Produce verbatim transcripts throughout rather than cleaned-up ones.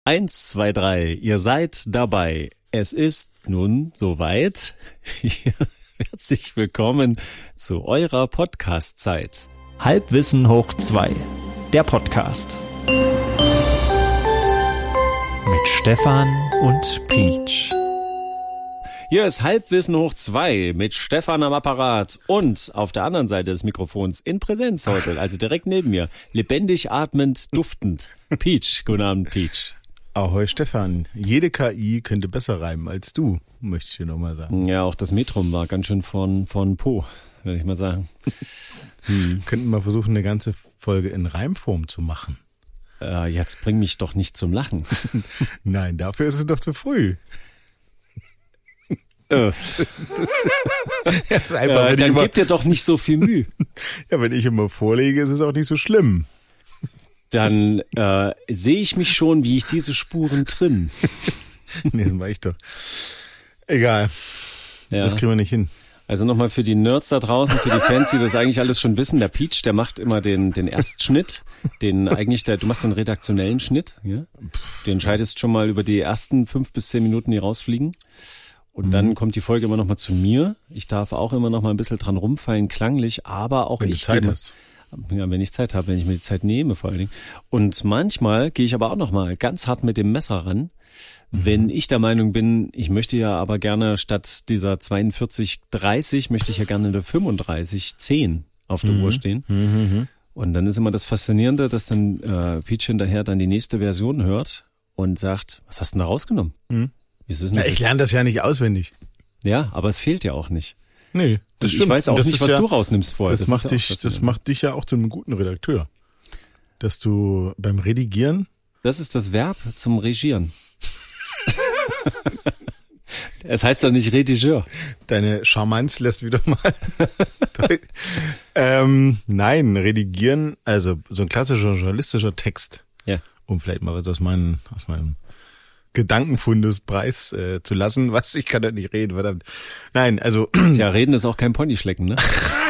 Eins, zwei, drei, ihr seid dabei. Es ist nun soweit. Herzlich willkommen zu eurer Podcast-Zeit. Halbwissen hoch zwei, der Podcast. Mit Stefan und Peach. Hier ist Halbwissen hoch zwei mit Stefan am Apparat und auf der anderen Seite des Mikrofons in Präsenz heute, also direkt neben mir, lebendig atmend, duftend. Peach, guten Abend, Peach. Ahoi Stefan, jede K I könnte besser reimen als du, möchte ich dir nochmal sagen. Ja, auch das Metrum war ganz schön von, von Po, würde ich mal sagen. Hm. Könnten mal versuchen, eine ganze Folge in Reimform zu machen. Äh, jetzt bring mich doch nicht zum Lachen. Nein, dafür ist es doch zu früh. Äh. Das ist einfach, Ja, wenn dann ich immer, gib dir doch nicht so viel Mühe. ja, wenn ich immer vorlege, ist es auch nicht so schlimm. Dann äh, sehe ich mich schon, wie ich diese Spuren trimm. Nee, das mach ich doch. Egal, Ja. das kriegen wir nicht hin. Also nochmal für die Nerds da draußen, für die Fans, die das eigentlich alles schon wissen, der Peach, der macht immer den den Erstschnitt, den eigentlich, der, du machst den redaktionellen Schnitt, ja? Du entscheidest schon mal über die ersten fünf bis zehn Minuten, die rausfliegen. Und dann Mhm. kommt die Folge immer noch mal zu mir. Ich darf auch immer noch mal ein bisschen dran rumfallen, klanglich, aber auch Wenn ich du Zeit gebe- hast. Ja, wenn ich Zeit habe, wenn ich mir die Zeit nehme vor allen Dingen. Und manchmal gehe ich aber auch noch mal ganz hart mit dem Messer ran, wenn ich der Meinung bin, ich möchte ja aber gerne statt dieser zweiundvierzig dreißig, möchte ich ja gerne eine fünfunddreißig zehn auf der Uhr stehen. Mhm. Und dann ist immer das Faszinierende, dass dann äh, Peach hinterher dann die nächste Version hört und sagt, was hast du denn da rausgenommen? Mhm. Wieso ist denn Ja, das ich jetzt? lerne das ja nicht auswendig. Ja, aber es fehlt ja auch nicht. Nee, Und das ich stimmt. weiß auch Das nicht, ist was ja, du rausnimmst vorher. Das, ist macht ja auch dich, das faszinierend. macht dich ja auch zu einem guten Redakteur. Dass du beim Redigieren, Das ist das Verb zum Regieren. Es heißt doch nicht Redigeur. deine Charmanz lässt wieder mal. ähm, nein, redigieren, also so ein klassischer journalistischer Text, Ja. um vielleicht mal was aus meinem, aus meinem Gedankenfundespreis äh, zu lassen. Was, ich kann da nicht reden, verdammt. Nein, also, Tja, reden ist auch kein Ponyschlecken, ne?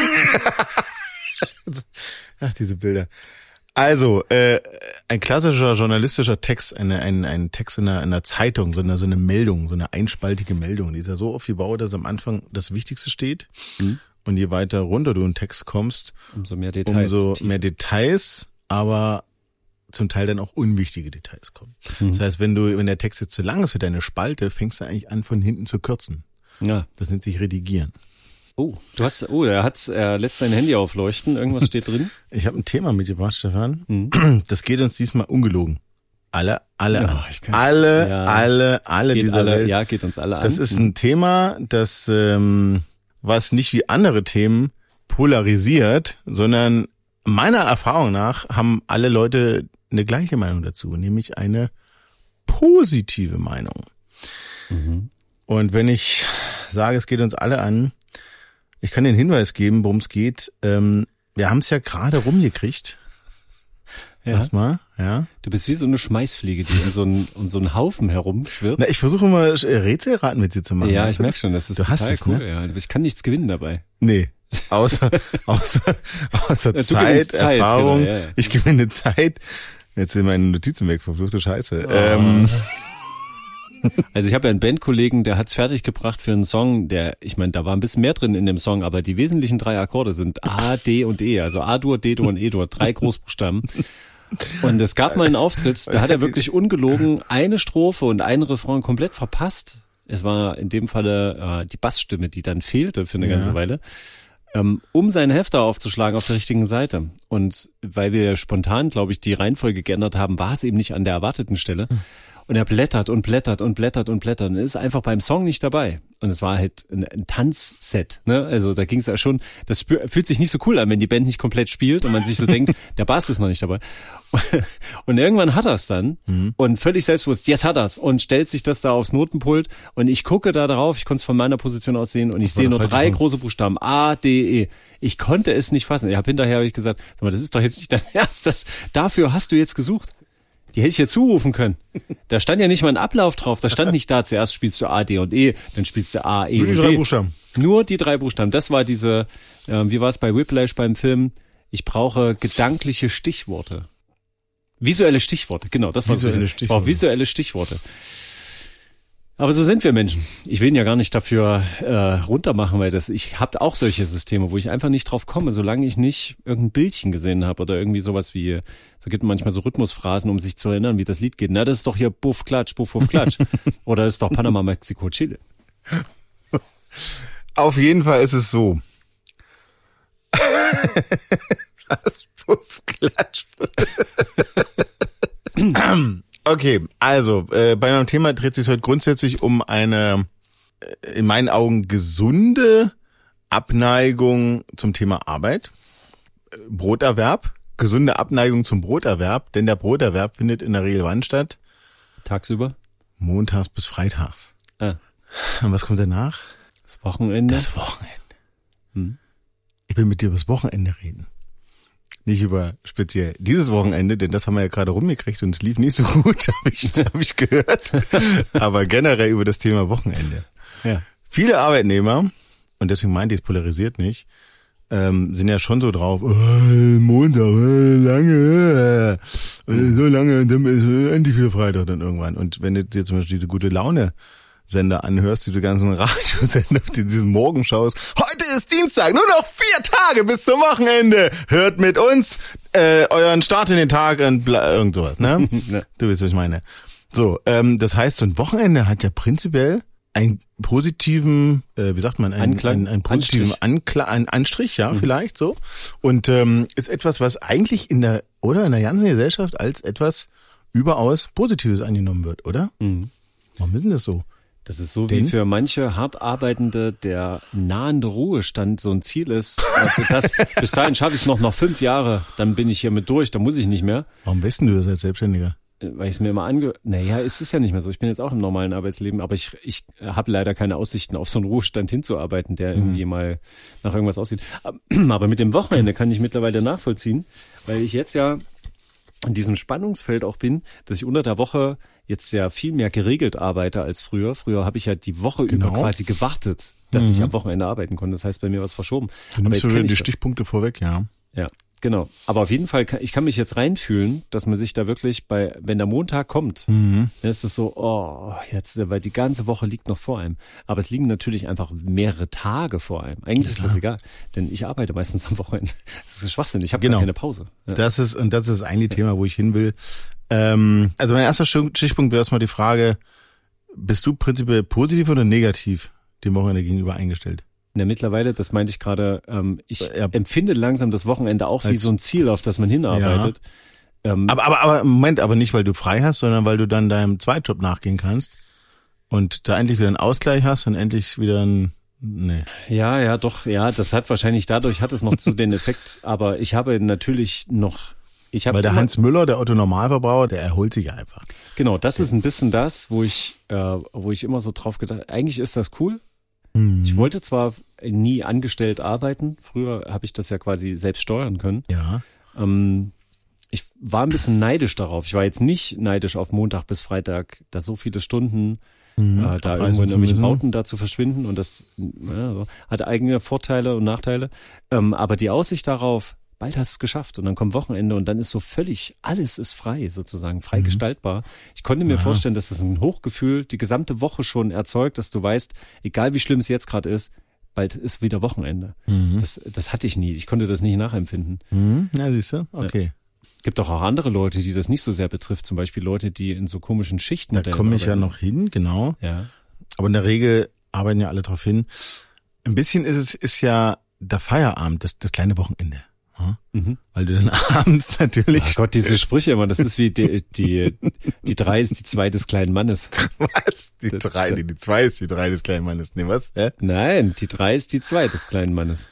ach, diese Bilder. Also, äh, ein klassischer journalistischer Text, eine, ein, ein Text in einer, in einer Zeitung, so eine, so eine Meldung, so eine einspaltige Meldung, die ist ja so aufgebaut, dass am Anfang das Wichtigste steht. Mhm. Und je weiter runter du in den Text kommst, Umso mehr Details. umso Tief. mehr Details, aber zum Teil dann auch unwichtige Details kommen. Mhm. Das heißt, wenn du, wenn der Text jetzt zu lang ist für deine Spalte, fängst du eigentlich an, von hinten zu kürzen. Ja. Das nennt sich Redigieren. Oh, du hast, oh, er hat, er lässt sein Handy aufleuchten. Irgendwas steht drin. Ich habe ein Thema mitgebracht, Stefan. Mhm. Das geht uns diesmal ungelogen. Alle, alle, Ja, an. ich kann- alle, ja. alle, alle Geht dieser alle, Welt. ja, geht uns alle an. Das ist ein Thema, das ähm, was nicht wie andere Themen polarisiert, sondern meiner Erfahrung nach haben alle Leute eine gleiche Meinung dazu, nämlich eine positive Meinung. Mhm. Und wenn ich sage, es geht uns alle an, ich kann den Hinweis geben, worum es geht. Ähm, wir haben es ja gerade rumgekriegt. Ja. Erstmal, ja. Du bist wie so eine Schmeißfliege, die um so einen, um so einen Haufen herumschwirrt. Na, ich versuche immer äh, Rätselraten mit dir zu machen. Ja, Weißt ich du merke das? schon, das ist Du hast total es, cool. ne? Ja. Ich kann nichts gewinnen dabei. Nee, außer, außer, außer Ja, du Zeit, gewinnst Zeit, Erfahrung. genau, ja, ja. Ich gewinne Zeit. Jetzt sind meine Notizen weg, verfluchte Scheiße. Oh. Ähm, Also ich habe ja einen Bandkollegen, der hat's fertiggebracht für einen Song, der, ich meine, da war ein bisschen mehr drin in dem Song, aber die wesentlichen drei Akkorde sind A, D und E, also A-Dur, D-Dur und E-Dur, drei Großbuchstaben. Und es gab mal einen Auftritt, da hat er wirklich ungelogen eine Strophe und einen Refrain komplett verpasst. Es war in dem Falle äh, die Bassstimme, die dann fehlte für eine Ja. ganze Weile, ähm, um seinen Hefter aufzuschlagen auf der richtigen Seite. Und weil wir spontan, glaube ich, die Reihenfolge geändert haben, war es eben nicht an der erwarteten Stelle. Und er blättert und blättert und blättert und blättert und ist einfach beim Song nicht dabei. Und es war halt ein, ein Tanzset, ne? Also da ging es ja schon, das spür, fühlt sich nicht so cool an, wenn die Band nicht komplett spielt und man sich so denkt, der Bass ist noch nicht dabei. Und irgendwann hat er es dann Mhm. und völlig selbstbewusst, jetzt hat er es und stellt sich das da aufs Notenpult und ich gucke da drauf, ich konnte es von meiner Position aus sehen und ich war sehe der nur falsche drei Song. große Buchstaben, A, D, E. Ich konnte es nicht fassen. Ich habe hinterher hab ich gesagt, sag mal, das ist doch jetzt nicht dein Ernst, das, dafür hast du jetzt gesucht. Die hätte ich ja zurufen können. Da stand ja nicht mal ein Ablauf drauf. Da stand nicht da, zuerst spielst du A, D und E, dann spielst du A, E Nur die und drei D. Buchstaben. Nur die drei Buchstaben. Das war diese, äh, wie war es bei Whiplash beim Film? Ich brauche gedankliche Stichworte. Visuelle Stichworte, genau, das war Visuelle so. Stichworte. Oh, visuelle Stichworte. Aber so sind wir Menschen. Ich will ihn ja gar nicht dafür äh, runtermachen, weil das ich habe auch solche Systeme, wo ich einfach nicht drauf komme, solange ich nicht irgendein Bildchen gesehen habe oder irgendwie sowas wie, so gibt manchmal so Rhythmusphrasen, um sich zu erinnern, wie das Lied geht. Na, das ist doch hier Buff, Klatsch, Buff, Buff, Klatsch. Oder das ist doch Panama, Mexiko, Chile. Auf jeden Fall ist es so. Was? Puff, Klatsch. Okay, also äh, bei meinem Thema dreht sich heute grundsätzlich um eine, äh, in meinen Augen, gesunde Abneigung zum Thema Arbeit. Äh, Broterwerb, gesunde Abneigung zum Broterwerb, denn der Broterwerb findet in der Regel wann statt? Tagsüber? Montags bis freitags. Ah. Und was kommt danach? Das Wochenende. Das Wochenende. Hm. Ich will mit dir über das Wochenende reden. Nicht über speziell dieses Wochenende, denn das haben wir ja gerade rumgekriegt und es lief nicht so gut, habe ich, hab ich gehört. Aber generell über das Thema Wochenende. Ja. Viele Arbeitnehmer, und deswegen meinte ich, es polarisiert nicht, ähm, sind ja schon so drauf, oh, Montag, äh, lange, äh, so lange, dann ist äh, endlich wieder Freitag dann irgendwann. Und wenn du dir zum Beispiel diese gute Laune Sender anhörst, diese ganzen Radiosender, auf die diesen Morgen schaust. Heute ist Dienstag, nur noch vier Tage bis zum Wochenende. Hört mit uns äh, euren Start in den Tag und bla, irgend sowas, ne? Ja. Du weißt, was ich meine. So, ähm, das heißt, so ein Wochenende hat ja prinzipiell einen positiven, äh, wie sagt man, einen, Anklang, einen, einen positiven Anklang, einen Anstrich, ja, mhm. vielleicht so. Und ähm, ist etwas, was eigentlich in der, oder in der ganzen Gesellschaft als etwas überaus Positives angenommen wird, oder? Mhm. Warum ist denn das so? Das ist so Denn? wie für manche hart Arbeitende der nahende Ruhestand so ein Ziel ist. Also das, bis dahin schaffe ich es noch noch fünf Jahre, dann bin ich hier mit durch, dann muss ich nicht mehr. Warum weißt denn du das als Selbstständiger? Weil ich es mir immer ange... Naja, es ist ja nicht mehr so. Ich bin jetzt auch im normalen Arbeitsleben, aber ich, ich habe leider keine Aussichten, auf so einen Ruhestand hinzuarbeiten, der irgendwie mal nach irgendwas aussieht. Aber mit dem Wochenende kann ich mittlerweile nachvollziehen, weil ich jetzt ja in diesem Spannungsfeld auch bin, dass ich unter der Woche jetzt ja viel mehr geregelt arbeite als früher. Früher habe ich ja die Woche Genau. über quasi gewartet, dass Mhm. ich am Wochenende arbeiten konnte. Das heißt, bei mir war es verschoben. Du nimmst jetzt kenn die ich das. Stichpunkte vorweg, ja. Ja, genau. Aber auf jeden Fall, kann, ich kann mich jetzt reinfühlen, dass man sich da wirklich bei, wenn der Montag kommt, Mhm. dann ist es so, oh, jetzt, weil die ganze Woche liegt noch vor einem. Aber es liegen natürlich einfach mehrere Tage vor einem. Eigentlich ist das egal, denn ich arbeite meistens am Wochenende. Das ist Schwachsinn, ich habe Genau. gar keine Pause. Ja. Das ist, und das ist eigentlich Thema, wo ich hin will. Ähm, also mein erster Stichpunkt wäre erstmal die Frage, bist du prinzipiell positiv oder negativ dem Wochenende gegenüber eingestellt? Ja, mittlerweile, das meinte ich gerade, ähm, ich Ja. empfinde langsam das Wochenende auch wie Als- so ein Ziel, auf das man hinarbeitet. Ähm, Aber, aber, aber im Moment aber nicht, weil du frei hast, sondern weil du dann deinem Zweitjob nachgehen kannst und da endlich wieder einen Ausgleich hast und endlich wieder ein, nee. ja, ja, doch, ja, das hat wahrscheinlich dadurch hat es noch so den Effekt, aber ich habe natürlich noch, ich habe Weil der Hans Müller, der Otto-Normalverbraucher, der erholt sich ja einfach. genau, das ist ein bisschen das, wo ich, äh, wo ich immer so drauf gedacht, eigentlich ist das cool. Mhm. Ich wollte zwar nie angestellt arbeiten, früher habe ich das ja quasi selbst steuern können. Ja. Ähm, ich war ein bisschen neidisch darauf. Ich war jetzt nicht neidisch auf Montag bis Freitag, da so viele Stunden Mhm. äh, da Abreisen irgendwo in zu irgendwelchen müssen. Bauten da zu verschwinden und das ja, so, hatte eigene Vorteile und Nachteile. Ähm, aber die Aussicht darauf, bald hast du es geschafft und dann kommt Wochenende und dann ist so völlig, alles ist frei sozusagen, frei Mhm. gestaltbar. Ich konnte mir Ja. vorstellen, dass das ein Hochgefühl die gesamte Woche schon erzeugt, dass du weißt, egal wie schlimm es jetzt gerade ist, bald ist wieder Wochenende. Mhm. Das, das hatte ich nie. Ich konnte das nicht nachempfinden. Mhm. Ja, siehst du? Okay. Gibt doch auch andere Leute, die das nicht so sehr betrifft. Zum Beispiel Leute, die in so komischen Schichten Da komme ich ja noch hin, genau. Ja. Aber in der Regel arbeiten ja alle drauf hin. Ein bisschen ist es, ist ja der Feierabend, das, das kleine Wochenende. Ja? Mhm. Weil du dann abends natürlich. Ach Gott, diese Sprüche immer, das ist wie die, die, die drei ist die zwei des kleinen Mannes. Was? Die Das- drei, die, die zwei ist die drei des kleinen Mannes. Nee, was? Hä? Nein, die drei ist die zwei des kleinen Mannes.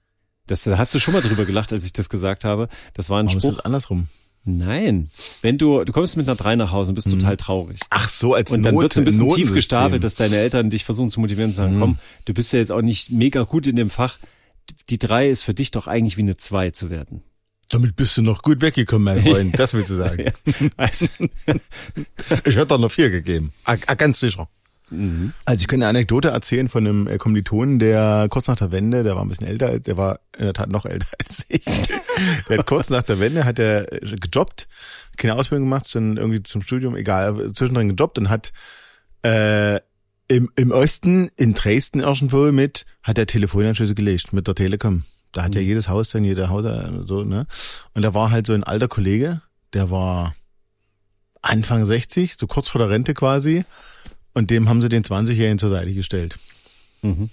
Das da hast du schon mal drüber gelacht, als ich das gesagt habe. Das war ein Warum ist Spruch. das andersrum? Nein. Wenn du, du kommst mit einer drei nach Hause und bist total traurig. Ach so, als Und dann Not, wird so ein bisschen tief Notensystem. gestapelt, dass deine Eltern dich versuchen zu motivieren und sagen, Mhm. komm, du bist ja jetzt auch nicht mega gut in dem Fach. Die drei ist für dich doch eigentlich wie eine zwei zu werden. Damit bist du noch gut weggekommen, mein Freund. Das willst du sagen. Ja. Also, Ich hätte doch noch vier gegeben. Ah, ah, ganz sicher. Mhm. Also ich könnte eine Anekdote erzählen von einem äh, Kommilitonen, der kurz nach der Wende, der war ein bisschen älter, als- der war in der Tat noch älter als ich. Der hat kurz nach der Wende hat er äh, gejobbt, keine Ausbildung gemacht, sind irgendwie zum Studium, egal, zwischendrin gejobbt und hat äh, im, im Osten, in Dresden irgendwo mit, hat er Telefonanschlüsse gelegt mit der Telekom. Da hat ja jedes Haus dann, jeder Haus so, ne? Und da war halt so ein alter Kollege, der war Anfang sechzig, so kurz vor der Rente quasi. Und dem haben sie den zwanzigjährigen zur Seite gestellt. Mhm.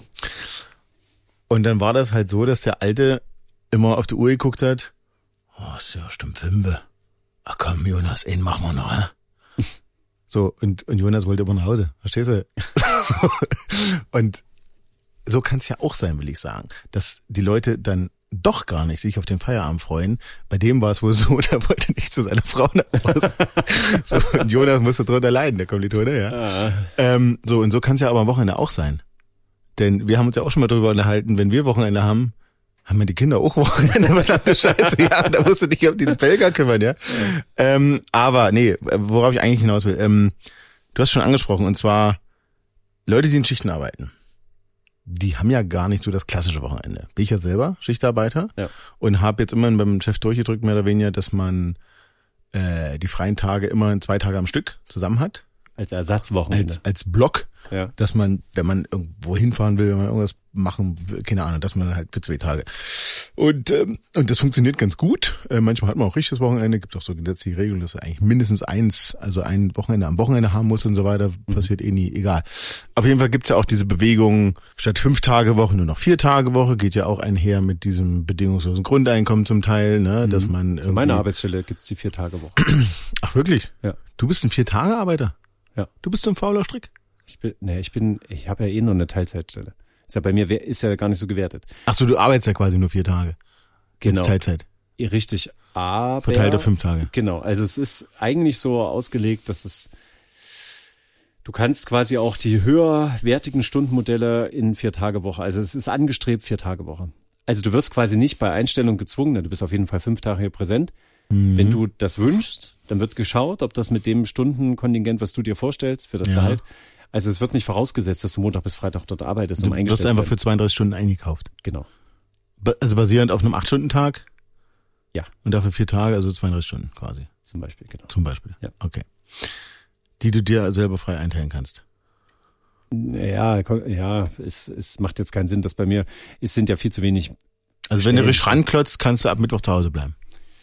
Und dann war das halt so, dass der Alte immer auf die Uhr geguckt hat. Oh, ist ja stimmt Fünfe. Ach komm, Jonas, einen machen wir noch, hä? So, und, und Jonas wollte immer nach Hause. Verstehst du? So. Und so kann es ja auch sein, will ich sagen, dass die Leute dann doch gar nicht sich auf den Feierabend freuen. Bei dem war es wohl so, der wollte nicht zu seiner Frau nach Hause. So, und Jonas musste drunter leiden, der Kommilitone, ja. Ah. Ähm, so, und so kann es ja aber am Wochenende auch sein. Denn wir haben uns ja auch schon mal drüber unterhalten, wenn wir Wochenende haben, haben wir die Kinder auch Wochenende, verdammte Scheiße, ja, da musst du dich um den Belger kümmern, ja. ja. Ähm, aber, nee, worauf ich eigentlich hinaus will, ähm, du hast schon angesprochen, und zwar Leute, die in Schichten arbeiten. Die haben ja gar nicht so das klassische Wochenende. Bin ich ja selber Schichtarbeiter Ja. und habe jetzt immer beim Chef durchgedrückt, mehr oder weniger, dass man äh, die freien Tage immer zwei Tage am Stück zusammen hat. Als Ersatzwochenende. Als, als Block, ja. dass man, wenn man irgendwo hinfahren will, wenn man irgendwas machen will, keine Ahnung, dass man halt für zwei Tage. Und ähm, und das funktioniert ganz gut. Äh, manchmal hat man auch richtiges Wochenende, gibt auch so gesetzliche Regeln, dass er eigentlich mindestens eins, also ein Wochenende am Wochenende haben muss und so weiter. Passiert eh nie, egal. Auf jeden Fall gibt's ja auch diese Bewegung, statt fünf Tage Woche nur noch vier Tage Woche, geht ja auch einher mit diesem bedingungslosen Grundeinkommen zum Teil, ne, dass man Zu meiner Arbeitsstelle gibt's die Vier-Tage-Woche. Ach wirklich? Ja. Du bist ein Vier-Tage-Arbeiter? Ja. Du bist so ein fauler Strick? Ich bin, nee, ich bin, ich habe ja eh nur eine Teilzeitstelle. Ist ja bei mir, ist ja gar nicht so gewertet. Ach so, du arbeitest ja quasi nur vier Tage. Genau. Jetzt Teilzeit. Richtig, aber... Verteilt auf fünf Tage. Genau, also es ist eigentlich so ausgelegt, dass es, du kannst quasi auch die höherwertigen Stundenmodelle in Vier-Tage-Woche, also es ist angestrebt Vier-Tage-Woche. Also du wirst quasi nicht bei Einstellung gezwungen, du bist auf jeden Fall fünf Tage hier präsent. Mhm. Wenn du das wünschst, dann wird geschaut, ob das mit dem Stundenkontingent, was du dir vorstellst, für das Ja. Gehalt, also es wird nicht vorausgesetzt, dass du Montag bis Freitag dort arbeitest, um Du eingestellt wirst einfach zu für werden. zweiunddreißig Stunden eingekauft. Genau, Ba- Also basierend auf einem acht-Stunden-Tag? Ja. Und dafür vier Tage, also zweiunddreißig Stunden quasi. zum Beispiel, genau. Zum Beispiel. Ja. Okay. Die du dir selber frei einteilen kannst. Ja, ja, es, es macht jetzt keinen Sinn, dass bei mir, es sind ja viel zu wenig. Also wenn du Stellen. richtig ranklotzt, kannst du ab Mittwoch zu Hause bleiben.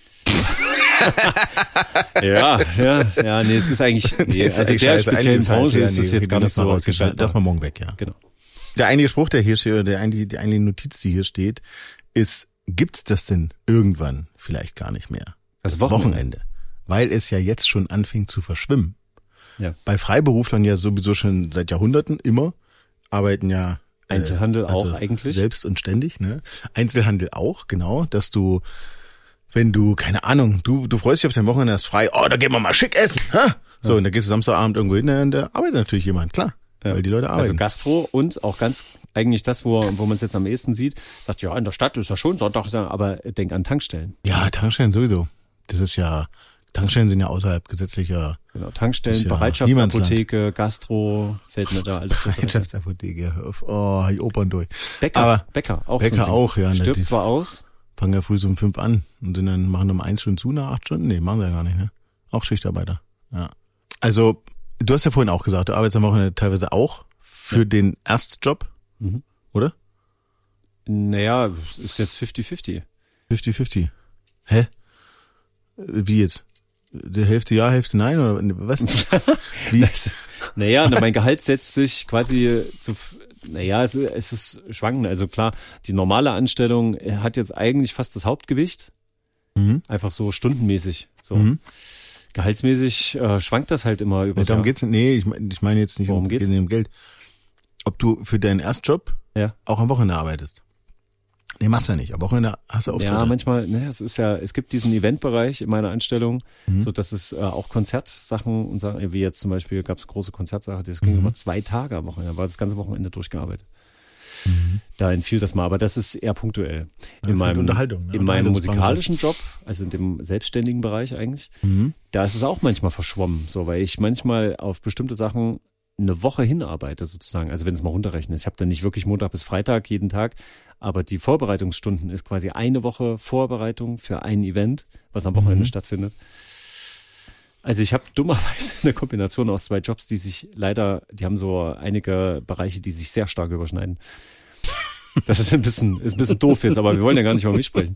Ja, ja, ja, nee, es ist eigentlich, nee, Ist also eigentlich der scheiße. speziellen Eigentlich Branche scheiße, ist ja, es nee, jetzt gar okay, nicht lass mal so raus, gestaltbar. Lass mal morgen weg, ja. Genau. Der einige Spruch, der hier steht, oder der einige, die einige Notiz, die hier steht, ist, gibt's das denn irgendwann vielleicht gar nicht mehr? Das Das Wochenende. Wochenende. Weil es ja jetzt schon anfing zu verschwimmen. Ja. Bei Freiberuflern ja sowieso schon seit Jahrhunderten immer, arbeiten ja äh, Einzelhandel also auch eigentlich. selbst und ständig, ne? Einzelhandel auch, genau, dass du, wenn du, keine Ahnung, du du freust dich auf dein Wochenende, hast frei, oh, da gehen wir mal schick essen, ha? So, und da gehst du Samstagabend irgendwo hin, und da arbeitet natürlich jemand, klar, Ja. weil die Leute Also arbeiten. Gastro und auch ganz, eigentlich das, wo, wo man es jetzt am ehesten sieht, sagt, ja, in der Stadt ist ja schon Sonntag, aber denk an Tankstellen. Ja, Tankstellen sowieso. Das ist ja, Tankstellen sind ja außerhalb gesetzlicher Genau, Tankstellen, Ist ja Bereitschaftsapotheke, Gastro, fällt mir da alles so drin. Bereitschaftsapotheke, hör auf, oh, hab ich Opern durch. Bäcker, Aber Bäcker, auch Bäcker so ein Ding. auch, ja, Stirbt natürlich. zwar aus, Fangen ja früh so um fünf an und sind dann, machen um eins schon zu nach acht Stunden? Nee, machen sie ja gar nicht, ne? Auch Schichtarbeiter, ja. Also, du hast ja vorhin auch gesagt, du arbeitest am Wochenende teilweise auch für Ja. den Erstjob, Mhm. oder? naja, ist jetzt fifty fifty. fifty fifty. Hä? Wie jetzt? Die Hälfte ja, Hälfte nein, oder was? Wie? Naja, na, mein Gehalt setzt sich quasi zu, naja, es, es ist schwankend. Also klar, die normale Anstellung hat jetzt eigentlich fast das Hauptgewicht. Mhm. Einfach so stundenmäßig. So. Mhm. Gehaltsmäßig äh, schwankt das halt immer über Ja, darum geht's nicht. Nee, ich meine ich mein jetzt nicht Worum um, geht's? nicht um Geld. Ob du für deinen Erstjob Ja. auch am Wochenende arbeitest. Nee, machst du ja nicht. Am Wochenende hast du Auftritte. Ja, manchmal, ne, es ist ja, es gibt diesen Eventbereich in meiner Anstellung, Mhm. so dass es äh, auch Konzertsachen und Sachen, wie jetzt zum Beispiel gab es große Konzertsachen, das ging Mhm. immer zwei Tage am Wochenende, da war das ganze Wochenende durchgearbeitet. Da entfiel das mal, aber das ist eher punktuell. Das In ist halt meinem, Unterhaltung, ne? in meinem Unterhaltungsbranche. musikalischen Job, also in dem selbstständigen Bereich eigentlich, Mhm. da ist es auch manchmal verschwommen, so, weil ich manchmal auf bestimmte Sachen eine Woche hinarbeite sozusagen, also wenn es mal runterrechnet. Ich habe dann nicht wirklich Montag bis Freitag jeden Tag, aber die Vorbereitungsstunden ist quasi eine Woche Vorbereitung für ein Event, was am Wochenende mhm. stattfindet. Also ich habe dummerweise eine Kombination aus zwei Jobs, die sich leider, die haben so einige Bereiche, die sich sehr stark überschneiden. Das ist ein bisschen, ist ein bisschen doof jetzt, aber wir wollen ja gar nicht über mich sprechen.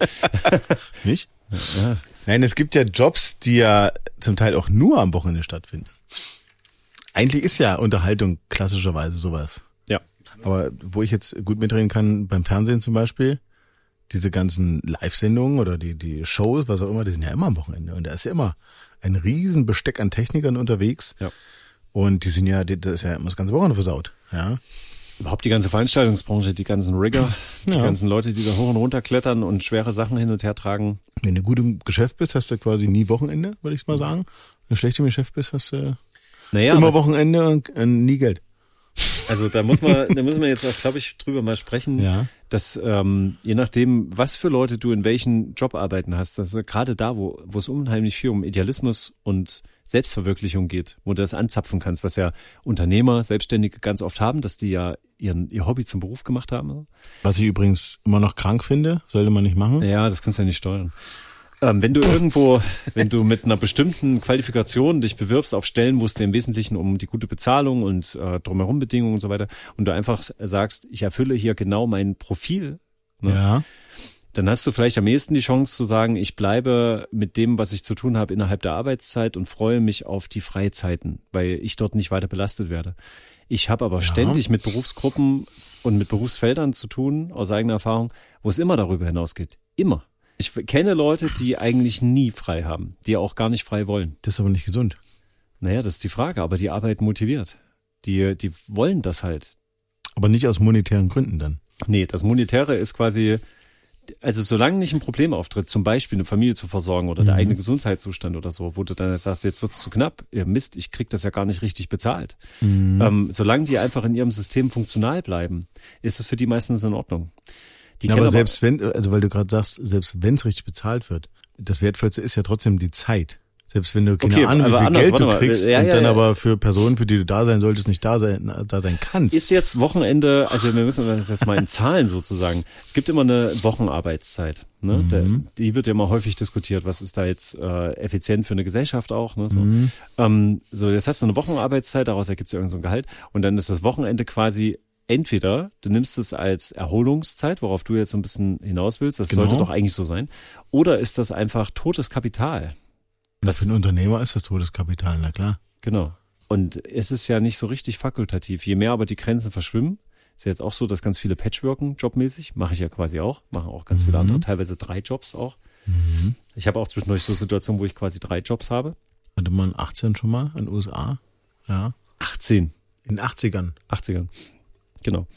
Nicht? Ja. Nein, es gibt ja Jobs, die ja zum Teil auch nur am Wochenende stattfinden. Eigentlich ist ja Unterhaltung klassischerweise sowas. Ja. Aber wo ich jetzt gut mitreden kann, beim Fernsehen zum Beispiel, diese ganzen Live-Sendungen oder die, die Shows, was auch immer, die sind ja immer am Wochenende. Und da ist ja immer ein riesen Besteck an Technikern unterwegs. Ja. Und die sind ja, das ist ja immer das ganze Wochenende versaut. Ja. Überhaupt die ganze Veranstaltungsbranche, die ganzen Rigger, die Ja. ganzen Leute, die da hoch und runter klettern und schwere Sachen hin und her tragen. Wenn du gut im Geschäft bist, hast du quasi nie Wochenende, würde ich mal sagen. Wenn du schlecht im Geschäft bist, hast du Naja, immer aber- Wochenende und äh, nie Geld. Also da muss man, da müssen wir jetzt auch, glaube ich, drüber mal sprechen, Ja. dass ähm, je nachdem, was für Leute du in welchen Jobarbeiten hast, dass gerade da, wo wo es unheimlich viel um Idealismus und Selbstverwirklichung geht, wo du das anzapfen kannst, was ja Unternehmer, Selbstständige ganz oft haben, dass die ja ihren ihr Hobby zum Beruf gemacht haben. Was ich übrigens immer noch krank finde, sollte man nicht machen. Ja, das kannst du ja nicht steuern. Ähm, wenn du irgendwo, wenn du mit einer bestimmten Qualifikation dich bewirbst auf Stellen, wo es dir im Wesentlichen um die gute Bezahlung und äh, drumherum Bedingungen und so weiter, und du einfach sagst, ich erfülle hier genau mein Profil, ne, Ja. dann hast du vielleicht am ehesten die Chance zu sagen, ich bleibe mit dem, was ich zu tun habe, innerhalb der Arbeitszeit und freue mich auf die Freizeiten, weil ich dort nicht weiter belastet werde. Ich habe aber Ja. ständig mit Berufsgruppen und mit Berufsfeldern zu tun, aus eigener Erfahrung, wo es immer darüber hinausgeht. Immer. Ich kenne Leute, die eigentlich nie frei haben, die auch gar nicht frei wollen. Das ist aber nicht gesund. Naja, das ist die Frage, aber die Arbeit motiviert. Die, die wollen das halt. Aber nicht aus monetären Gründen dann. Nee, das Monetäre ist quasi, also solange nicht ein Problem auftritt, zum Beispiel eine Familie zu versorgen oder der Mhm. eigene Gesundheitszustand oder so, wo du dann sagst, jetzt wird's zu knapp, ihr Mist, ich krieg das ja gar nicht richtig bezahlt. Mhm. Ähm, solange die einfach in ihrem System funktional bleiben, ist es für die meistens in Ordnung. Die Ja, kennen aber selbst wenn, also weil du gerade sagst, selbst wenn es richtig bezahlt wird, das Wertvollste ist ja trotzdem die Zeit. Selbst wenn du keine Okay, Ahnung, wie aber viel anders, Geld warte du mal. kriegst Ja, und ja, dann ja. aber für Personen, für die du da sein solltest, nicht da sein, da sein kannst. Ist jetzt Wochenende, also wir müssen das jetzt mal in Zahlen sozusagen. Es gibt immer eine Wochenarbeitszeit. Ne? Mhm. Der, die wird ja immer häufig diskutiert. Was ist da jetzt äh, effizient für eine Gesellschaft auch? Ne? So. Mhm. Ähm, so, jetzt hast du eine Wochenarbeitszeit, daraus ergibt es ja irgend so ein Gehalt. Und dann ist das Wochenende quasi entweder du nimmst es als Erholungszeit, worauf du jetzt so ein bisschen hinaus willst, das Genau. sollte doch eigentlich so sein, oder ist das einfach totes Kapital? Na, für einen Unternehmer ist das totes Kapital, na klar. Genau. Und es ist ja nicht so richtig fakultativ. Je mehr aber die Grenzen verschwimmen, ist ja jetzt auch so, dass ganz viele patchworken jobmäßig, mache ich ja quasi auch, machen auch ganz viele Mhm. andere, teilweise drei Jobs auch. Mhm. Ich habe auch zwischendurch so Situationen, wo ich quasi drei Jobs habe. Hatte man achtzehn schon mal in den U S A? Ja. achtzehn. In den achtzigern. achtzigern. Genau.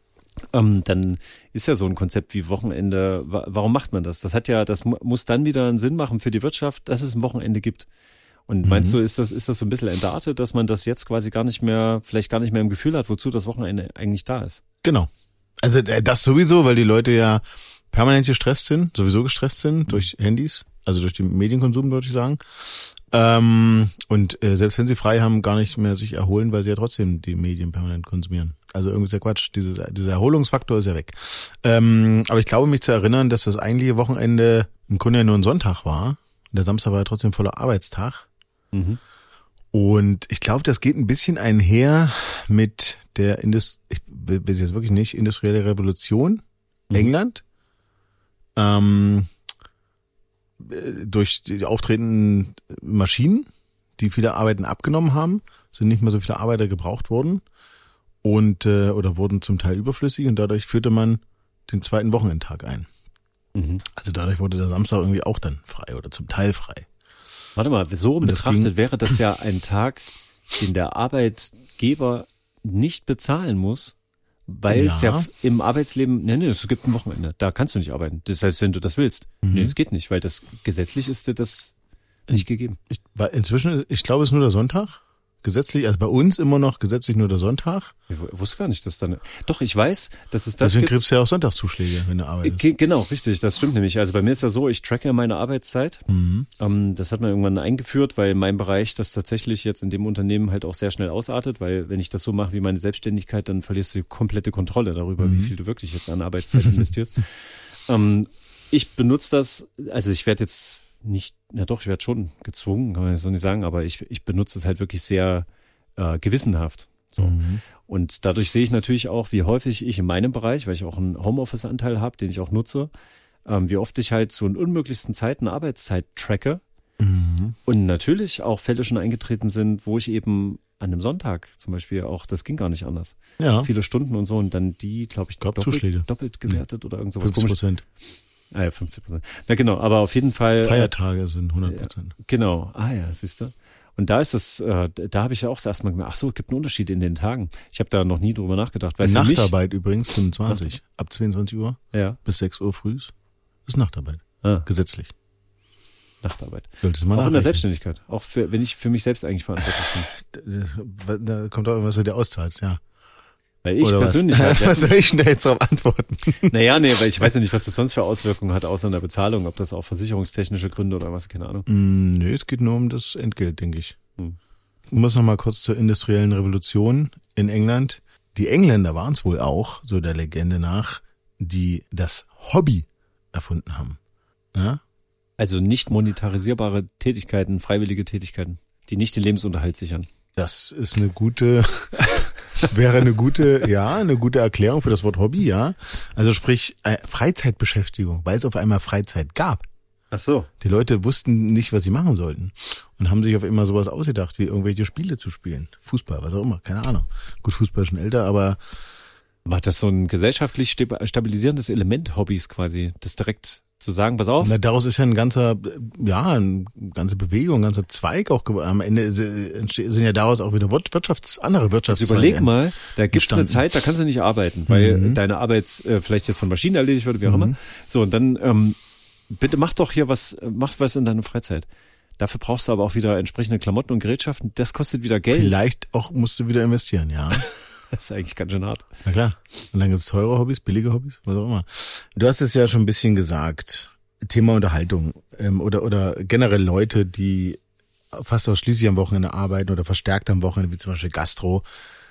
Ähm, dann ist ja so ein Konzept wie Wochenende, wa- warum macht man das? Das hat ja, das mu- muss dann wieder einen Sinn machen für die Wirtschaft, dass es ein Wochenende gibt. Und meinst du, ist das, ist das so ein bisschen entartet, dass man das jetzt quasi gar nicht mehr, vielleicht gar nicht mehr im Gefühl hat, wozu das Wochenende eigentlich da ist? Genau. Also äh, das sowieso, weil die Leute ja permanent gestresst sind, sowieso gestresst sind durch Handys, also durch den Medienkonsum, würde ich sagen. Ähm, und äh, selbst wenn sie frei haben, gar nicht mehr sich erholen, weil sie ja trotzdem die Medien permanent konsumieren. Also irgendwie ist ja Quatsch, dieses, dieser Erholungsfaktor ist ja weg. Ähm, aber ich glaube mich zu erinnern, dass das eigentliche Wochenende im Grunde ja nur ein Sonntag war. Der Samstag war ja trotzdem voller Arbeitstag. Mhm. Und ich glaube, das geht ein bisschen einher mit der Indust ich weiß jetzt wirklich nicht, industrielle Revolution, Mhm. England. Ähm, äh, durch die auftretenden Maschinen, die viele Arbeiten abgenommen haben, sind nicht mehr so viele Arbeiter gebraucht worden und äh, oder wurden zum Teil überflüssig und dadurch führte man den zweiten Wochenendtag ein. Mhm. Also dadurch wurde der Samstag irgendwie auch dann frei oder zum Teil frei. Warte mal, so rum Und das betrachtet ging- wäre das ja ein Tag, den der Arbeitgeber nicht bezahlen muss, weil es ja Ja. f- im Arbeitsleben, nee, nee, es gibt ein Wochenende, da kannst du nicht arbeiten. Das heißt, wenn du das willst. Mhm. Nee, es geht nicht, weil das gesetzlich ist dir das nicht gegeben. Ich, weil inzwischen, ich glaube, es ist nur der Sonntag. Gesetzlich, also bei uns immer noch gesetzlich nur der Sonntag. Ich wusste gar nicht, dass dann. Doch, ich weiß, dass es das Deswegen gibt. kriegst du ja auch Sonntagszuschläge, wenn du arbeitest. Ge- Genau, richtig, das stimmt nämlich. Also bei mir ist ja so, ich tracke meine Arbeitszeit. Mhm. Ähm, das hat man irgendwann eingeführt, weil in meinem Bereich das tatsächlich jetzt in dem Unternehmen halt auch sehr schnell ausartet, weil wenn ich das so mache wie meine Selbstständigkeit, dann verlierst du die komplette Kontrolle darüber, Mhm. wie viel du wirklich jetzt an Arbeitszeit investierst. ähm, ich benutze das, also ich werde jetzt nicht, na doch, ich werde schon gezwungen, kann man so nicht sagen, aber ich, ich benutze es halt wirklich sehr äh, gewissenhaft. So. Mhm. Und dadurch sehe ich natürlich auch, wie häufig ich in meinem Bereich, weil ich auch einen Homeoffice-Anteil habe, den ich auch nutze, ähm, wie oft ich halt zu den unmöglichsten Zeiten Arbeitszeit tracke. Mhm. Und natürlich auch Fälle schon eingetreten sind, wo ich eben an einem Sonntag zum Beispiel auch, das ging gar nicht anders. Ja, Viele Stunden und so und dann die, glaube ich, Gab doppelt, Zuschläge. doppelt gewertet oder irgend sowas fünfzig komisches. Prozent. Ah ja, fünfzig Prozent. Na genau, aber auf jeden Fall. Feiertage sind hundert Prozent. Genau, ah ja, siehst du. Und da ist es, äh, da habe ich ja auch erst mal gemerkt, ach so, es gibt einen Unterschied in den Tagen. Ich habe da noch nie drüber nachgedacht. Weil für Nachtarbeit übrigens, fünfundzwanzig. Ab zweiundzwanzig Uhr mich, ja, bis sechs Uhr früh ist Nachtarbeit. ah, Gesetzlich. Nachtarbeit. Solltest du mal Auch in der nachrechnen. Selbstständigkeit. Auch für, wenn ich für mich selbst eigentlich verantwortlich bin. Da kommt auch, was du dir auszahlst, ja. Weil ich Oder persönlich was? halt, ja, Was soll ich denn da jetzt drauf antworten? naja, nee, weil ich weiß ja nicht, was das sonst für Auswirkungen hat, außer in der Bezahlung, ob das auch versicherungstechnische Gründe oder was, keine Ahnung. Mm, nee, es geht nur um das Entgelt, denke ich. Hm. Ich muss noch mal kurz zur industriellen Revolution in England. Die Engländer waren es wohl auch, so der Legende nach, die das Hobby erfunden haben. Ja? Also nicht monetarisierbare Tätigkeiten, freiwillige Tätigkeiten, die nicht den Lebensunterhalt sichern. Das ist eine gute, wäre eine gute, ja, eine gute Erklärung für das Wort Hobby, ja. Also sprich äh, Freizeitbeschäftigung, weil es auf einmal Freizeit gab. Ach so. Die Leute wussten nicht, was sie machen sollten und haben sich auf immer sowas ausgedacht, wie irgendwelche Spiele zu spielen. Fußball, was auch immer, keine Ahnung. Gut, Fußball ist schon älter, aber War das so ein gesellschaftlich sta- stabilisierendes Element, Hobbys quasi, das direkt zu sagen, pass auf? na, daraus ist ja ein ganzer, ja, eine ganze Bewegung, ein ganzer Zweig auch geworden. Am Ende entste- sind ja daraus auch wieder Wirtschafts-, andere Also Wirtschaftszweige. überleg mal, da gibt's eine entstanden. Zeit, da kannst du nicht arbeiten, weil Mhm. deine Arbeit äh, vielleicht jetzt von Maschinen erledigt wird, wie auch immer. So, und dann ähm, bitte mach doch hier was, äh, mach was in deiner Freizeit. Dafür brauchst du aber auch wieder entsprechende Klamotten und Gerätschaften. Das kostet wieder Geld. Vielleicht auch musst du wieder investieren, ja. Das ist eigentlich ganz schön hart. Na klar. Und dann gibt's teure Hobbys, billige Hobbys, was auch immer. Du hast es ja schon ein bisschen gesagt. Thema Unterhaltung ähm, oder oder generell Leute, die fast ausschließlich am Wochenende arbeiten oder verstärkt am Wochenende, wie zum Beispiel Gastro.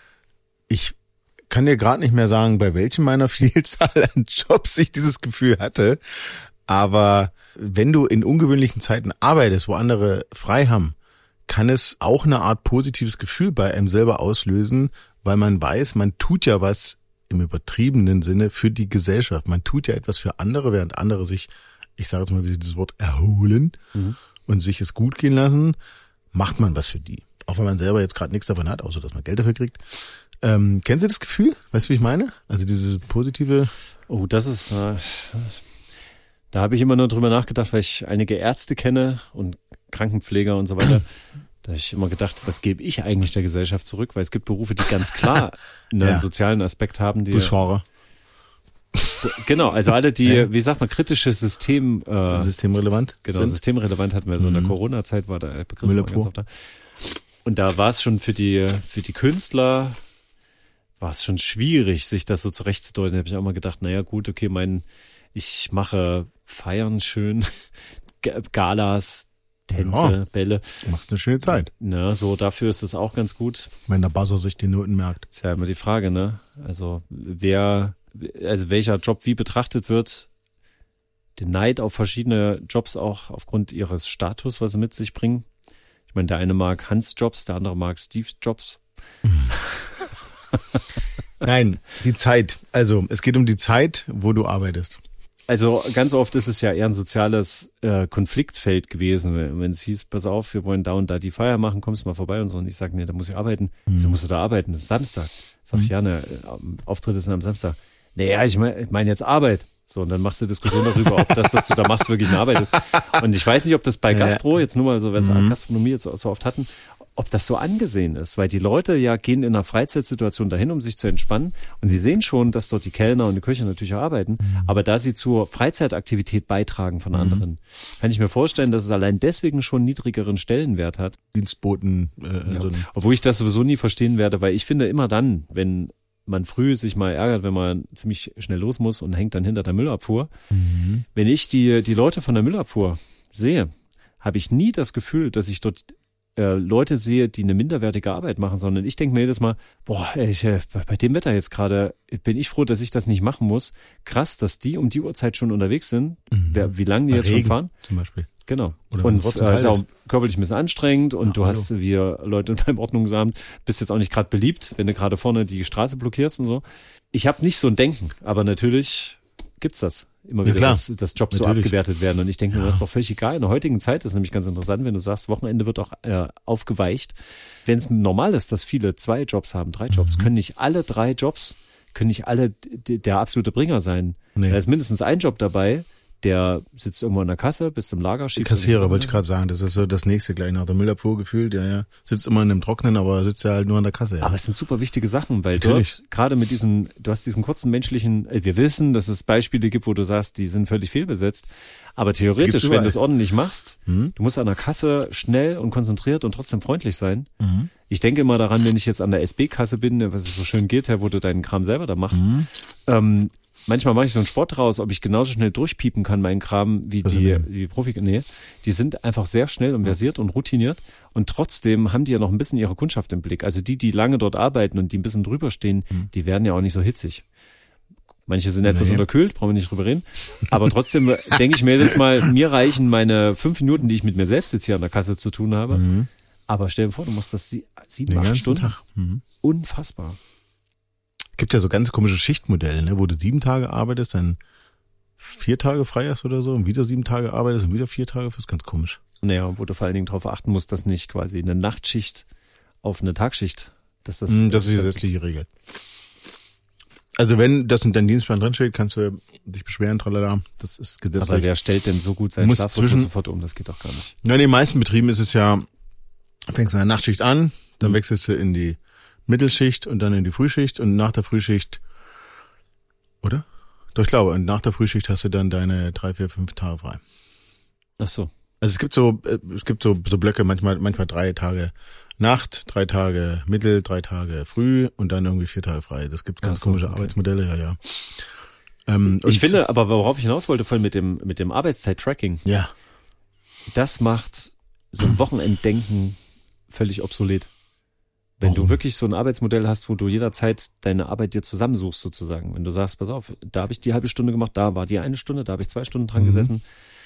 Ich kann dir gerade nicht mehr sagen, bei welchem meiner Vielzahl an Jobs ich dieses Gefühl hatte. Aber wenn du in ungewöhnlichen Zeiten arbeitest, wo andere frei haben, kann es auch eine Art positives Gefühl bei einem selber auslösen, weil man weiß, man tut ja was im übertriebenen Sinne für die Gesellschaft. Man tut ja etwas für andere, während andere sich, ich sage jetzt mal wieder dieses Wort, erholen Mhm. und sich es gut gehen lassen, macht man was für die. Auch wenn man selber jetzt gerade nichts davon hat, außer dass man Geld dafür kriegt. Ähm, kennst du das Gefühl? Weißt du, wie ich meine? Also dieses positive... Oh, das ist, äh, da habe ich immer nur drüber nachgedacht, weil ich einige Ärzte kenne und Krankenpfleger und so weiter. Da habe ich immer gedacht, was gebe ich eigentlich der Gesellschaft zurück? Weil es gibt Berufe, die ganz klar einen Ja. sozialen Aspekt haben. Die, Busfahrer, genau, also alle, die, Ja. wie sagt man, kritische System, äh, systemrelevant genau, sind. systemrelevant hatten wir so in der Mhm. Corona-Zeit, war der Begriff Müllabfuhr. mal ganz oft da. Und da war es schon für die, für die Künstler, war es schon schwierig, sich das so zurechtzudeuten. Da habe ich auch mal gedacht, naja gut, okay, mein, ich mache Feiern schön, G- Galas, Tänze, Ja. Bälle. Du machst eine schöne Zeit, Na, so dafür ist es auch ganz gut. wenn der Buzzer sich die Noten merkt. Ist ja immer die Frage, ne? Also wer, also welcher Job wie betrachtet wird, den Neid auf verschiedene Jobs auch aufgrund ihres Status, was sie mit sich bringen. Ich meine, der eine mag Hans Jobs, der andere mag Steve Jobs. Nein, die Zeit. Also es geht um die Zeit, wo du arbeitest. Also ganz oft ist es ja eher ein soziales äh, Konfliktfeld gewesen, wenn wenn es hieß, pass auf, wir wollen da und da die Feier machen, kommst du mal vorbei und so. Und ich sage, nee, da muss ich arbeiten. Mhm. Wieso musst du da arbeiten? Das ist Samstag. Sag ich, ja, ne, Auftritte sind am Samstag. Naja, ich meine ich mein jetzt Arbeit. So, und dann machst du Diskussion darüber, ob das, was du da machst, wirklich eine Arbeit ist. Und ich weiß nicht, ob das bei Gastro, jetzt nur mal so, wenn es Mhm. Gastronomie jetzt so, so oft hatten, ob das so angesehen ist, weil die Leute ja gehen in einer Freizeitsituation dahin, um sich zu entspannen und sie sehen schon, dass dort die Kellner und die Köche natürlich auch arbeiten, mhm. aber da sie zur Freizeitaktivität beitragen von mhm. anderen, kann ich mir vorstellen, dass es allein deswegen schon einen niedrigeren Stellenwert hat. Dienstboten. Äh, ja. so Obwohl ich das sowieso nie verstehen werde, weil ich finde immer dann, wenn man früh sich mal ärgert, wenn man ziemlich schnell los muss und hängt dann hinter der Müllabfuhr, mhm. wenn ich die, die Leute von der Müllabfuhr sehe, habe ich nie das Gefühl, dass ich dort Leute sehe, die eine minderwertige Arbeit machen, sondern ich denke mir jedes Mal, boah, ey, ich, bei dem Wetter jetzt gerade bin ich froh, dass ich das nicht machen muss. Krass, dass die um die Uhrzeit schon unterwegs sind, mhm. Wer, wie lange die bei jetzt Regen schon fahren. Zum Beispiel. Genau. Oder und es äh, ist auch körperlich ein bisschen anstrengend und ja, du hast, hallo. wie Leute beim Ordnungsamt, bist jetzt auch nicht gerade beliebt, wenn du gerade vorne die Straße blockierst und so. Ich habe nicht so ein Denken, aber natürlich gibt's das. Immer wieder, ja, dass, dass Jobs Natürlich. so abgewertet werden. Und ich denke, ja. das ist doch völlig egal. In der heutigen Zeit ist nämlich ganz interessant, wenn du sagst, Wochenende wird auch äh, aufgeweicht. Wenn es normal ist, dass viele zwei Jobs haben, drei Jobs, mhm. können nicht alle drei Jobs, können nicht alle d- der absolute Bringer sein. Nee. Da ist mindestens ein Job dabei, der sitzt irgendwo in der Kasse, bis zum Lager schiebt. Kassierer, wollte ich gerade sagen. Das ist so das nächste gleich nach der Müllabfuhr gefühlt. Ja, ja. Sitzt immer in dem Trocknen, aber sitzt ja halt nur an der Kasse. Ja. Aber es sind super wichtige Sachen, weil Natürlich. dort, gerade mit diesen, du hast diesen kurzen menschlichen, wir wissen, dass es Beispiele gibt, wo du sagst, die sind völlig fehlbesetzt. Aber theoretisch, wenn du es ordentlich machst, mhm. du musst an der Kasse schnell und konzentriert und trotzdem freundlich sein. Mhm. Ich denke immer daran, wenn ich jetzt an der S B-Kasse bin, was es so schön geht, wo du deinen Kram selber da machst, mhm. ähm, manchmal mache ich so einen Sport raus, ob ich genauso schnell durchpiepen kann, meinen Kram, wie also die, die Profi, nee, die sind einfach sehr schnell und versiert und routiniert und trotzdem haben die ja noch ein bisschen ihre Kundschaft im Blick. Also die, die lange dort arbeiten und die ein bisschen drüber stehen, mhm. die werden ja auch nicht so hitzig. Manche sind etwas nee. unterkühlt, brauchen wir nicht drüber reden. Aber trotzdem denke ich mir jedes Mal, mir reichen meine fünf Minuten, die ich mit mir selbst jetzt hier an der Kasse zu tun habe. Mhm. Aber stell dir vor, du musst das sie, sieben, Den acht Stunden. Tag. Mhm. Unfassbar. Gibt ja so ganz komische Schichtmodelle, ne, wo du sieben Tage arbeitest, dann vier Tage frei hast oder so und wieder sieben Tage arbeitest und wieder vier Tage, das ist ganz komisch. Naja, wo du vor allen Dingen darauf achten musst, dass nicht quasi eine Nachtschicht auf eine Tagschicht, dass das... Das ist die gesetzliche Regel. Also wenn das in deinem Dienstplan drinsteht, kannst du dich beschweren, tralala, das ist gesetzlich. Aber wer stellt denn so gut seinen Schlafrhythmus sofort um? Das geht doch gar nicht. Ja, in den meisten Betrieben ist es ja, fängst du mit der Nachtschicht an, dann mhm. wechselst du in die Mittelschicht und dann in die Frühschicht und nach der Frühschicht, oder? Doch, ich glaube, und nach der Frühschicht hast du dann deine drei, vier, fünf Tage frei. Ach so. Also es gibt so, es gibt so, so Blöcke, manchmal, manchmal drei Tage Nacht, drei Tage Mittel, drei Tage Früh und dann irgendwie vier Tage frei. Das gibt ganz so, komische okay. Arbeitsmodelle, ja, ja. Ähm, ich finde, aber worauf ich hinaus wollte, vorhin mit dem, mit dem Arbeitszeit-Tracking. Ja. Das macht so ein Wochenenddenken völlig obsolet. Wenn Warum? du wirklich so ein Arbeitsmodell hast, wo du jederzeit deine Arbeit dir zusammensuchst sozusagen. Wenn du sagst, pass auf, da habe ich die halbe Stunde gemacht, da war die eine Stunde, da habe ich zwei Stunden dran mhm. gesessen.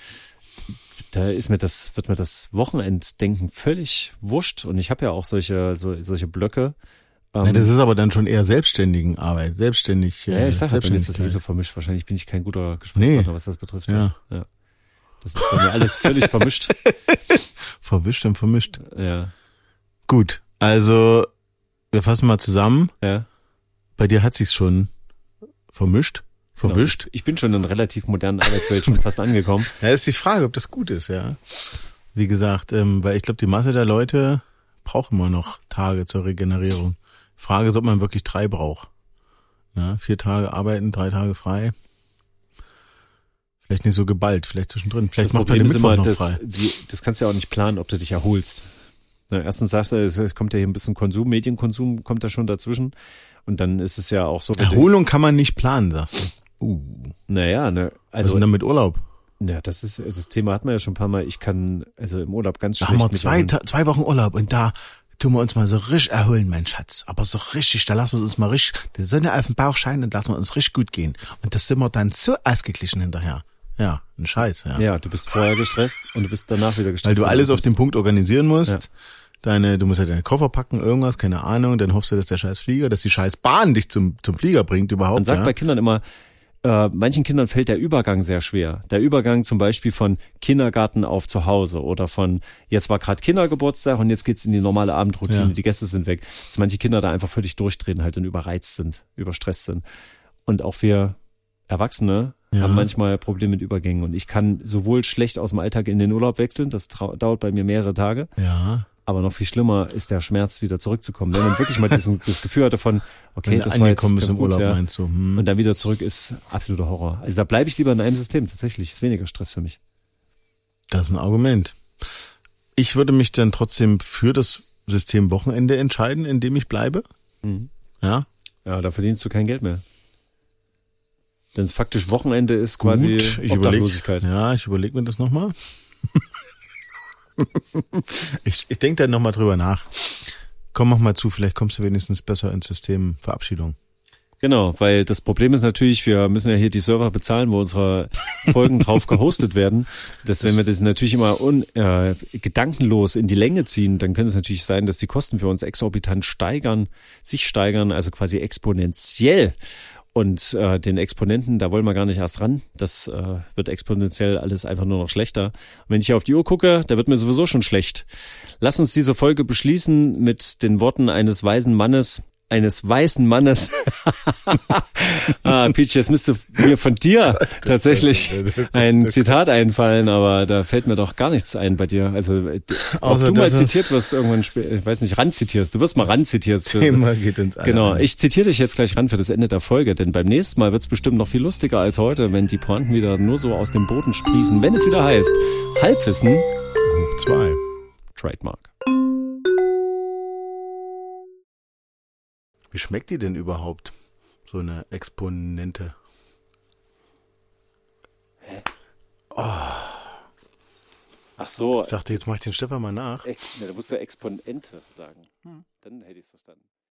Da ist mir das, wird mir das Wochenenddenken völlig wurscht. Und ich habe ja auch solche, so, solche Blöcke. Ähm, ja, das ist aber dann schon eher selbstständigen Arbeit, selbstständig. Ja, ich sag halt, bei mir ist das eh so vermischt. Wahrscheinlich bin ich kein guter Gesprächspartner, nee. was das betrifft. Ja. ja. Das ist bei mir alles völlig vermischt. Verwischt und vermischt. Ja. Gut. Also, wir fassen mal zusammen. Ja. Bei dir hat sich's schon vermischt, verwischt. Genau. Ich bin schon in einer relativ modernen Arbeitswelt schon fast angekommen. Ja, ist die Frage, ob das gut ist, ja. Wie gesagt, ähm, weil ich glaube, die Masse der Leute braucht immer noch Tage zur Regenerierung. Frage ist, ob man wirklich drei braucht. Ja, vier Tage arbeiten, drei Tage frei. Vielleicht nicht so geballt, vielleicht zwischendrin. Vielleicht das macht man den Mittwoch noch das, frei. Die, das kannst du ja auch nicht planen, ob du dich erholst. Na, erstens sagst du, es kommt ja hier ein bisschen Konsum, Medienkonsum kommt da schon dazwischen. Und dann ist es ja auch so. Erholung kann man nicht planen, sagst du. Uh. Naja, ne. Also, was ist denn dann mit Urlaub? Ja, das ist, das Thema hatten wir ja schon ein paar Mal. Ich kann, also im Urlaub ganz schlecht. Da haben wir zwei, Ta- zwei Wochen Urlaub und da tun wir uns mal so richtig erholen, mein Schatz. Aber so richtig, da lassen wir uns mal richtig, die Sonne auf den Bauch scheinen und lassen wir uns richtig gut gehen. Und das sind wir dann so ausgeglichen hinterher. Ja, ein Scheiß, ja. Ja, du bist vorher gestresst und du bist danach wieder gestresst. Weil du alles auf den Punkt organisieren musst. Ja. Deine, du musst ja deine Koffer packen, irgendwas, keine Ahnung, dann hoffst du, dass der scheiß Flieger, dass die scheiß Bahn dich zum, zum Flieger bringt überhaupt. Man sagt ja? bei Kindern immer, äh, manchen Kindern fällt der Übergang sehr schwer. Der Übergang zum Beispiel von Kindergarten auf zu Hause oder von, jetzt war gerade Kindergeburtstag und jetzt geht's in die normale Abendroutine, ja. die Gäste sind weg. Dass manche Kinder da einfach völlig durchdrehen halt und überreizt sind, überstresst sind. Und auch wir Erwachsene ja. haben manchmal Probleme mit Übergängen und ich kann sowohl schlecht aus dem Alltag in den Urlaub wechseln, das trau- dauert bei mir mehrere Tage. Ja. Aber noch viel schlimmer ist der Schmerz, wieder zurückzukommen. Wenn man wirklich mal diesen, das Gefühl hatte von, okay, Wenn das du war jetzt angekommen ganz bist im gut, Urlaub, ja. meinst du? Hm. Und dann wieder zurück ist absoluter Horror. Also da bleibe ich lieber in einem System, tatsächlich. Ist weniger Stress für mich. Das ist ein Argument. Ich würde mich dann trotzdem für das System Wochenende entscheiden, in dem ich bleibe. Mhm. Ja. Ja, da verdienst du kein Geld mehr. Denn es faktisch Wochenende ist quasi Gut, ich Obdachlosigkeit. Überleg, ja, ich überlege mir das nochmal. ich ich denke da nochmal drüber nach. Komm, mach mal zu, vielleicht kommst du wenigstens besser ins System Verabschiedung. Genau, weil das Problem ist natürlich, wir müssen ja hier die Server bezahlen, wo unsere Folgen drauf gehostet werden. Dass wenn wir das natürlich immer un, äh, gedankenlos in die Länge ziehen, dann könnte es natürlich sein, dass die Kosten für uns exorbitant steigern, sich steigern, also quasi exponentiell. Und äh, den Exponenten, da wollen wir gar nicht erst ran. Das äh, wird exponentiell alles einfach nur noch schlechter. Und wenn ich hier auf die Uhr gucke, da wird mir sowieso schon schlecht. Lass uns diese Folge beschließen mit den Worten eines weisen Mannes, eines weißen Mannes. ah, Peach, jetzt müsste mir von dir tatsächlich ein Zitat einfallen, aber da fällt mir doch gar nichts ein bei dir. Also, ob du mal zitiert wirst irgendwann, ich weiß nicht, ranzitierst. Du wirst mal ranzitiert. Thema geht ins alle Genau, ein. ich zitiere dich jetzt gleich ran für das Ende der Folge, denn beim nächsten Mal wird es bestimmt noch viel lustiger als heute, wenn die Pointen wieder nur so aus dem Boden sprießen, wenn es wieder heißt, Halbwissen Hoch zwei. Trademark. Wie schmeckt die denn überhaupt, so eine Exponente? Hä? Oh. Ach so. Ich dachte, jetzt mach ich den Stefan mal nach. Ex, ne, da musst du Exponente sagen. Hm. Dann hätte ich es verstanden.